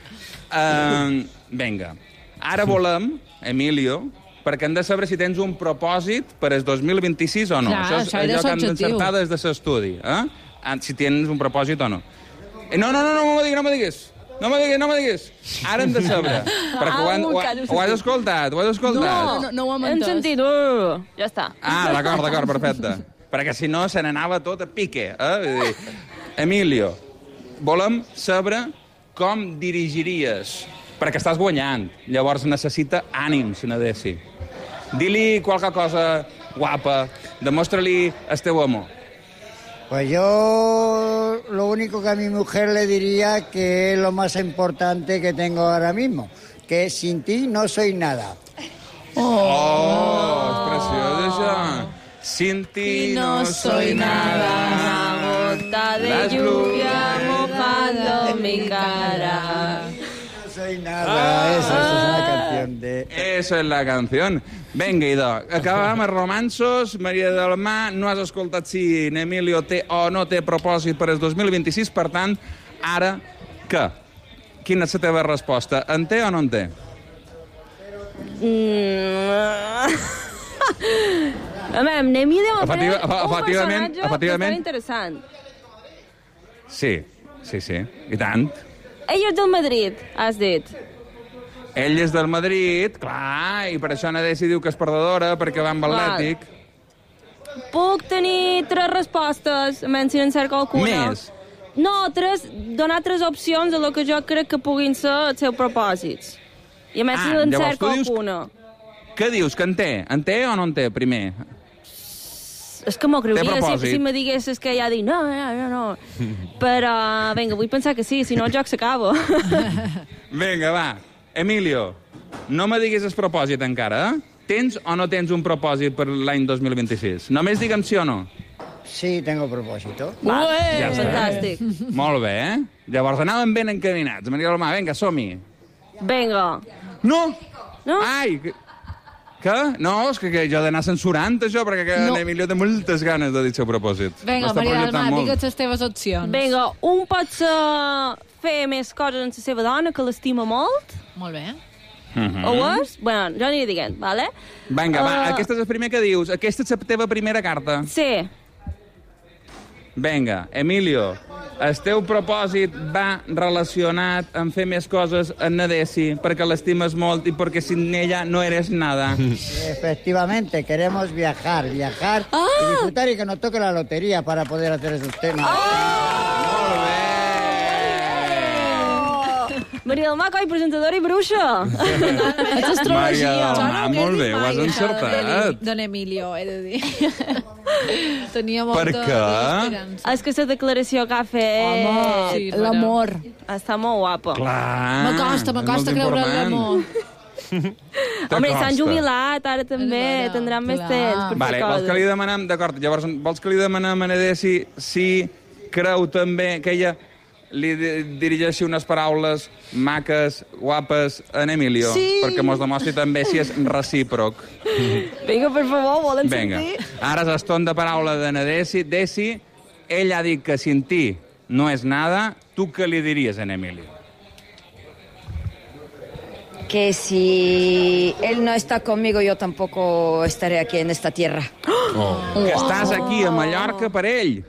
Vinga. Ara volem, Emilio, perquè hem de saber si tens un propòsit per al 2026 o no. Clar, això és això era allò que hem l'objectiu. d'encertar des de l'estudi. Si tens un propòsit o no. No me diguis. No me diguis. Ara hem de saber. Perquè ho has escoltat, No ho hem sentit. Ja està. D'acord, perfecte. Perquè si no se n'anava tot a pique. Vull dir, Emilio, volem saber com dirigiries, perquè estàs guanyant. Llavors necessita ànims, Nadesi. Di-li qualque cosa guapa, demostra-li el teu amor. Pues yo lo único que a mi mujer le diría que es lo más importante que tengo ahora mismo, que sin ti no soy nada. Oh, és preciós, això. Sin ti no soy nada. Una gota de lluvia mojando mi cara. No soy nada, esa es una canción de... Esa és la canció. Vinga, idò, acabem els romanços. Maria del Mar, no has escoltat si Emilio té o no té propòsit per al 2026, per tant, ara, què? Quina és la teva resposta? En té o no en té? Emilio té un Efectivament. personatge bastant interessant. Sí, i tant. Ell és del Madrid, has dit. Ell és del Madrid, clar, i per això Nadesi diu que és perdedora, perquè va amb Atlètic. Puc tenir 3 respostes, menys si en cerco alguna. Més? No, donar 3 opcions a lo que jo crec que puguin ser els seus propòsits. I a més si en cerco alguna. Què dius, que en té? En té o no en té, primer? És que m'ho creuria si me diguessis que ja dic no. Però, vinga, vull pensar que sí, si no el joc s'acaba. Vinga, va. Emilio, no me diguis el propòsit encara, Tens o no tens un propòsit per l'any 2026? Només digue'm sí o no. Sí, tengo propósito. Ja fantàstic. Molt bé, Llavors anàvem ben encaminats. Maria Lomà, vinga, som-hi. Vinga. No! No? Ai, què? No, és que jo he d'anar censurant això, perquè l'Emilio té moltes ganes de dir el seu propòsit. Vinga, Maria del Mar, digue'ns les teves opcions. Vinga, un pot fer més coses amb la seva dona, que l'estima molt. Molt bé. O és? Bueno, jo aniré dient, vale? Vinga, va, aquesta és el primer que dius. Aquesta és la teva primera carta. Sí. Vinga, Emilio, el teu propòsit va relacionat amb fer més coses en Nadesi, perquè l'estimes molt i perquè sin ella no eres nada. Efectivamente, queremos viajar y disfrutar y que nos toque la lotería para poder hacer esos temas. Maria del Mar, coi, presentadora i bruixa. És astrologia. Maria del Mar, molt bé, ho has encertat. Don Emilio, he de dir. Tenia molta esperança. És que la declaració que ha fet... Home, l'amor. Està molt guapa. Clar. M'acosta creure en l'amor. Home, s'han jubilat, ara també, tindran més temps. Vale, vols que li demanem... D'acord, llavors, vols que li demanem a Nadesi si creu també que ella li dirigeixi unes paraules maques, guapes, en Emilio? Sí. Perquè mos demostri també si és recíproc. Vinga, per favor, volen Vinga. sentir? Ara és el torn de paraula de Nadesi. Desi, ell ha dit que sin ti no és nada. Tu què li diries en Emilio? Que si él no está conmigo, yo tampoco estaré aquí en esta tierra. Que estàs aquí a Mallorca per ell.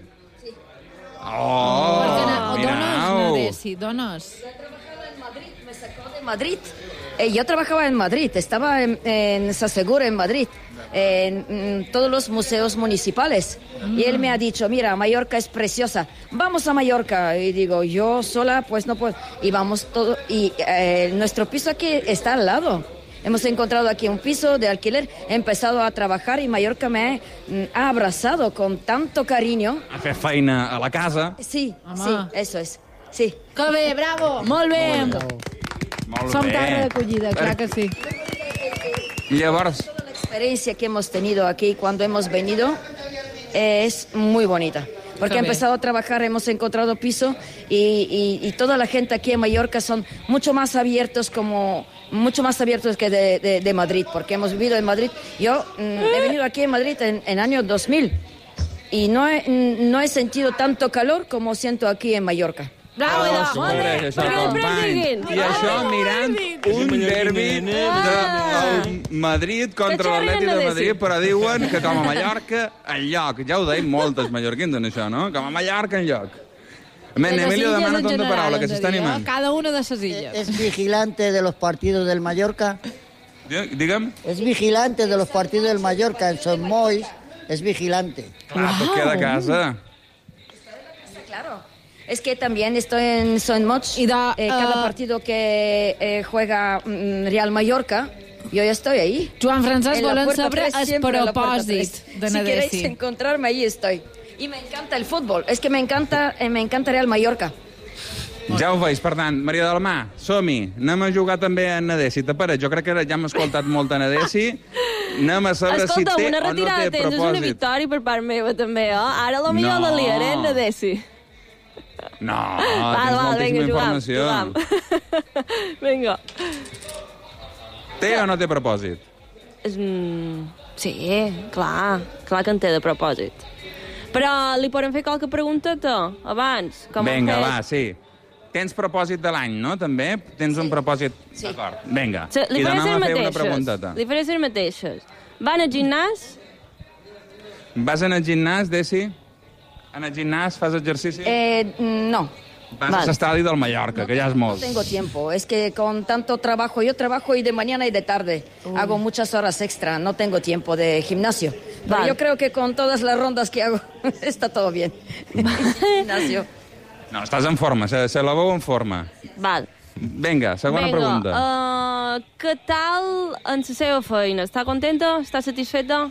Dones. Me sacó de Madrid. Yo trabajaba en Madrid, estaba en Sasegura, en Madrid, en todos los museos municipales. Y él me ha dicho, mira, Mallorca es preciosa, vamos a Mallorca. Y digo, yo sola, pues no puedo. Y vamos todo. Y nuestro piso aquí está al lado. Hemos encontrado aquí un piso de alquiler, he empezado a trabajar y Mallorca me ha abrazado con tanto cariño. A fer feina a la casa. Sí, sí, eso es. Sí. Que bé, bravo! Molt bé! Molt Som bé. cara d'acollida, clar que sí. Llavors, experiencia que hemos tenido aquí cuando hemos venido es muy bonita. Porque he empezado a trabajar, hemos encontrado piso y toda la gente aquí en Mallorca son mucho más abiertos que de Madrid, porque hemos vivido en Madrid. Yo he venido aquí en Madrid en año 2000 y no he sentido tanto calor como siento aquí en Mallorca. Bravo, això, company. I això mirant un derbi de Madrid contra l'Atlètic de Madrid, però diuen que com a Mallorca, enlloc. Ja ho deim moltes mallorquins en això, no? Com a Mallorca, enlloc. Emilio demana tonta paraula, que s'està animant. Cada una de ses illes. ¿Es vigilante de los partidos del Mallorca? Digue'm. Es vigilante de los partidos del Mallorca en Son Mois. Es vigilante. Clar, pues queda a casa. Claro. Es que también estoy en Son Moix. Cada partido que juega Real Mallorca, yo ya estoy ahí. Joan Francesc volen saber el propòsit de Nadesi. Si queréis encontrarme, ahí estoy. Y me encanta el fútbol. Es que me encanta Real Mallorca. Ja ho veus, per tant, Maria del Mar, som-hi. Anem a jugar també a Nadesi. T'apareix? Jo crec que ja hem escoltat molt a Nadesi. Anem a saber si té una o no retirada té tens és una propòsit. victòria per part meva, també, Ara la millor la liaré en Nadesi. No, tens moltíssima informació. Vinga. Té o no té propòsit? Sí, clar que en té de propòsit. Però li podem fer qualque pregunteta abans? Vinga, va, sí. Tens propòsit de l'any, no, també? Tens un propòsit? Sí. D'acord, vinga. I demà m'ha fer una pregunteta. Li faré les mateixes. Van al gimnàs? Vas anar al gimnàs, Desi? En el gimnàs fas exercici? No. Vas a l'estadi del Mallorca, que ja és molt. No tengo tiempo. Es que con tanto trabajo, yo trabajo y de mañana y de tarde. Hago muchas horas extra. No tengo tiempo de gimnasio. Pero yo creo que con todas las rondas que hago está todo bien. Gimnasio. No, estàs en forma, se la veu en forma. Val. Vinga, segona pregunta. Què tal en la seva feina? Està contenta? Està satisfeta?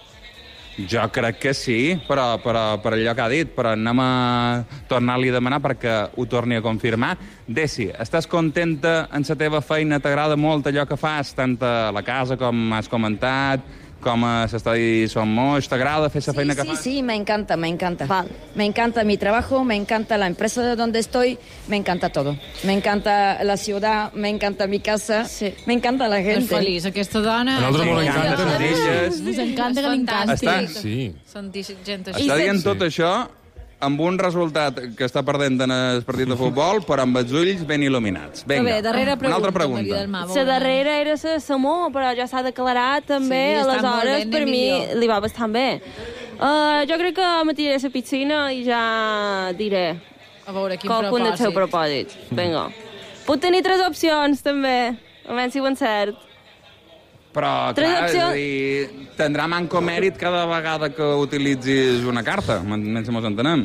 Jo crec que sí, però per allò que ha dit, però anem a tornar-li a demanar perquè ho torni a confirmar. Desi, estàs contenta en la teva feina? T'agrada molt allò que fas, tant a la casa com has comentat, com a l'estadi Son Moix? T'agrada fer la feina que fas? Sí, me encanta. Me encanta mi trabajo, me encanta la empresa donde estoy, me encanta todo. Me encanta la ciudad, me encanta mi casa, me encanta la gente. És feliç, aquesta dona. A nosaltres molt encanta. Ens encanta que l'encanta. Sí. Sentir gent així. Està dient tot això amb un resultat que està perdent en el partit de futbol, però amb els ulls ben il·luminats. Vinga, una altra pregunta. La darrera era la Samó, però ja s'ha declarat també, aleshores per mi li va bastant bé. Jo crec que me tiraré a la piscina i ja diré a veure quin qualcun del seu propòsit. Vinga. Puc tenir 3 opcions, també, a veure si ho encert. Però, clar, és a dir, tindrà manco mèrit cada vegada que utilitzis una carta, si mos entenem.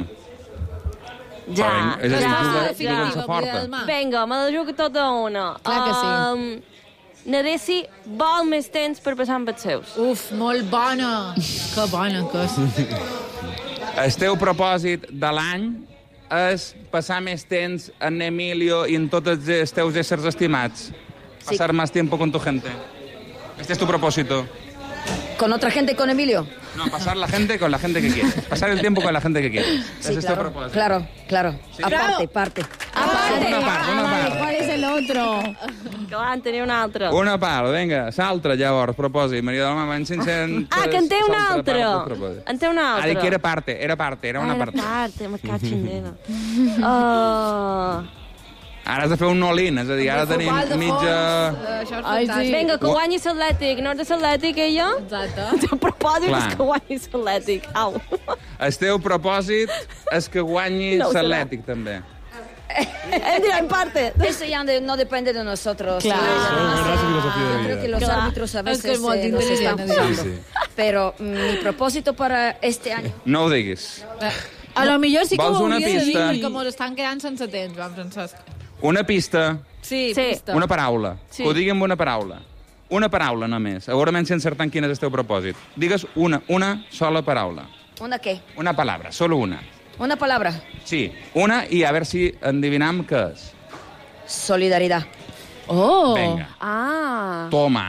Ja. És a dir, juguen sa forta. Vinga, me la jugo tota una. Clar que sí. Nadesi vol més temps per passar amb els seus. Uf, molt bona. Que bona que és. El teu propòsit de l'any és passar més temps en Emilio i en tots els teus éssers estimats. Passar más tiempo con tu gente. Este es tu propósito. ¿Con otra gente, con Emilio? No, pasar la gente con la gente que quieres. Pasar el tiempo con la gente que quieres. Sí, Ese es tu propósito. Claro. Sí. Aparte. Una part. ¿Cuál es el otro? Que van tenir una altra. Una part, vinga. S'altra, llavors, propòsit. Maria del Mar, van sense... Que en té una altra. En té una altra. Ha dit que era parte, era una part. Era parte, me caig en nena. Ara has de fer un all-in, és a dir, ara tenim mitja... Vinga, que guanyi l'Atlètic. No és de l'Atlètic, ella? Exacte. El propòsit és que guanyi l'Atlètic. Au. El teu propòsit és que guanyi l'Atlètic, també. En parte. Eso ya no depende de nosotros. Claro. Yo creo que los árbitros a veces nos están jugando. Pero mi propósito para este año... No ho diguis. A lo millor sí que ho hauria de dir, perquè mos estan quedant sense temps, Joan Francesc. Una pista. Sí, pista. Una paraula. Sí. Que ho digui amb una paraula. Una paraula només. Segurament si encertant quin és el teu propòsit. Digues una sola paraula. ¿Una qué? Una palabra, solo una. Una palabra. Sí, una i a veure si endivinam què és. Solidaridad. Oh. Vinga. Ah. Toma.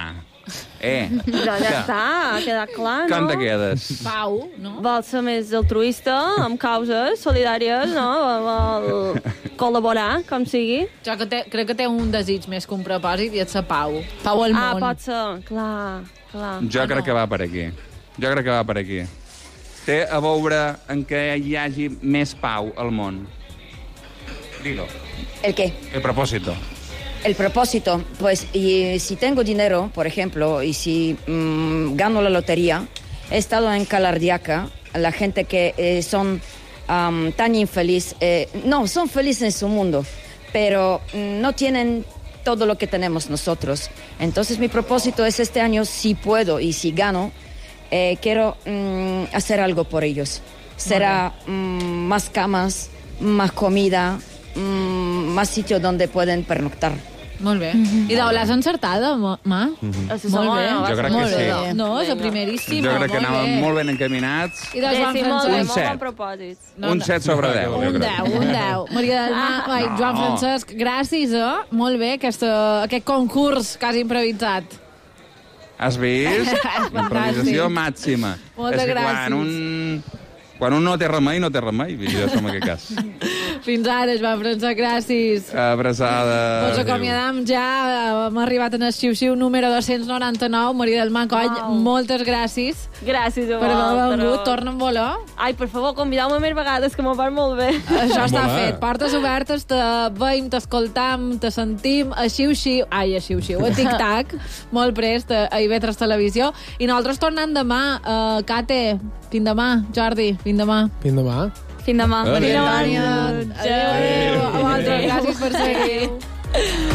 Però ja està, ha quedat clar, no? Com te quedes? Pau, no? Vol ser més altruista, amb causes solidàries, no? Vol col·laborar, com sigui. Jo crec que té un desig més que un propòsit i és la pau. Pau al món. Pot ser, clar. Jo crec que va per aquí. Té a veure en què hi hagi més pau al món. Dilo. ¿El qué? El propósito. El propósito, pues, y si tengo dinero, por ejemplo, y si gano la lotería, he estado en Calardiaca, la gente que son tan infeliz, no, son felices en su mundo, pero no tienen todo lo que tenemos nosotros. Entonces mi propósito es este año, si puedo y si gano, quiero hacer algo por ellos. Será más camas, más comida, más sitios donde pueden pernoctar. Molt bé. I l'has encertada, Ma? Molt bé. Jo crec que sí. No, és la primeríssima. Jo crec que anàvem molt ben encaminats. I de Joan Francesc? Un 7 sobre 10. Un 10. Maria del Mar, Joan Francesc, gràcies, molt bé, aquest concurs quasi improvisat. Has vist? Improvisació màxima. Moltes gràcies. Quan un no té remei, no té remei. Jo som en aquest cas. Fins ara, Joan Francesc, gràcies. Abraçada. Ens acomiadam ja. Hem arribat en el xiu-xiu número 299. Maria del Mar Coll, moltes gràcies. Gràcies a per haver vengut. Torna a volar. Ai, per favor, convideu-me més vegades, que m'ho va molt bé. Això està fet. Portes obertes, te veiem, t'escoltam, te sentim a xiu-xiu. Ai, a xiu-xiu, a tic-tac. Molt prest, a IB3 Televisió. I nosaltres tornem demà. Kate, fins demà. Jordi, fins demà. Fins demà. Fins demà. Maria Antònia. Adéu. A vosaltres, gràcies per seguir.